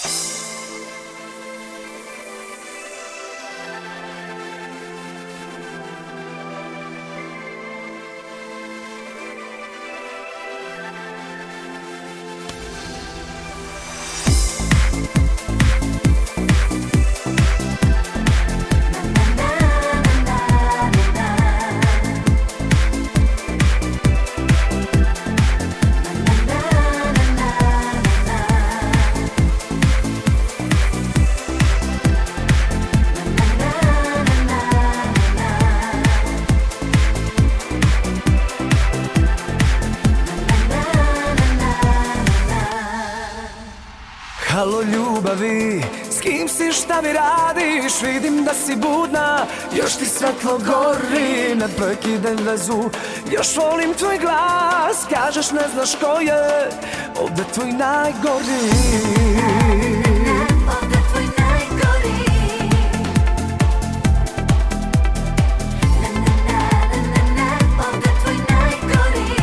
Halo ljubavi, s kim si, šta mi radiš? Vidim da si budna, još ti svetlo gori. Ne prekidaj vezu, još volim tvoj glas. Kažeš ne znaš ko je ovdje tvoj najgori. Ovdje tvoj najgori. Ovdje tvoj najgori.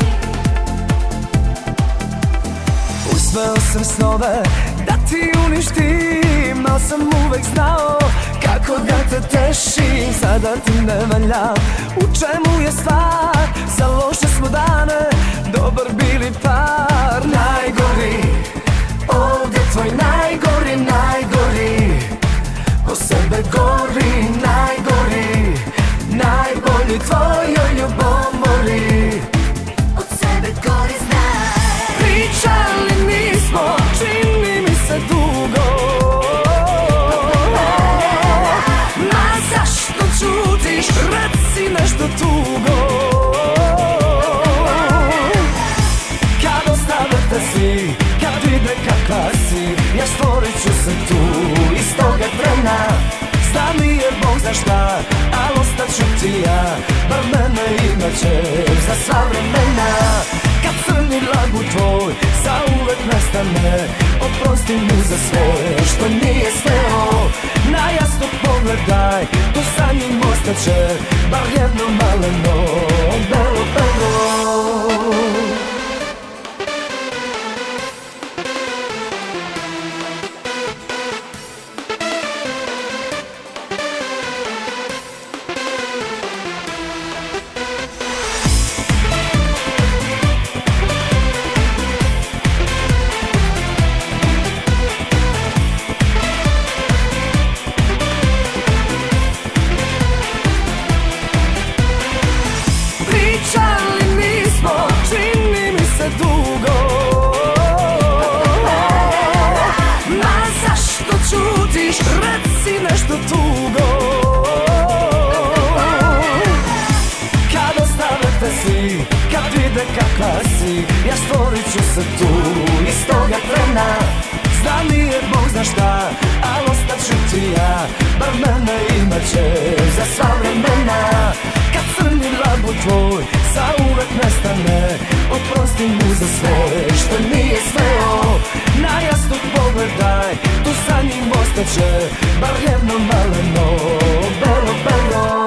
Usveo sam snove da ti uništim, al sam uvek znao kako da te tešim. Sada ti ne valja, u čemu je stvar? Za loše smo dane dobar bili par. Najgori, ovdje tvoj najgori, najgori. O sebe gori, najgori. Najbolji tvojoj ljubomori. Od sebe gori znaj. Pričali nismo, čini mi se dugo. Ma zašto čutiš, reci nešto tugo. Kad ostavite si, kad vide kakva si, ja stvorit ću se tu iz toga trena. Zna mi je Bog za šta, al ostat ću ti ja, bar mene imat ćeš za sva vremena. Kad crni lagu tvoj zauvek nestane, oprosti mu za sve što nije smeo. Na jasno pogledaj, to sa njim ostaće, bar jedno maleno belo pero. Pričali nismo, čini mi se dugo. Ma zašto čutiš, reci nešto tugo. Kad ostavite si, kad vide kakva si, ja stvorit ću se tu iz toga trena. Zna mi je Bog zna šta, al ostat ću ti ja, bar mene imat ćeš za sva vremena. Kad crni labu tvoj zauvek nestane, oprosti mu za sve što nije smeo. Na jasno pogledaj, tu sa njim ostaće, bar jedno maleno belo pero.